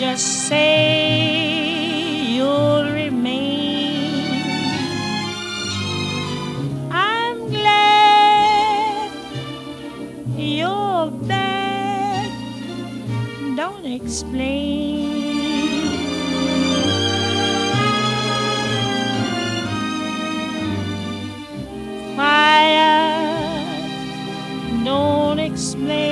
just say you'll remain. I'm glad you're back. Don't explain. Fire, don't explain.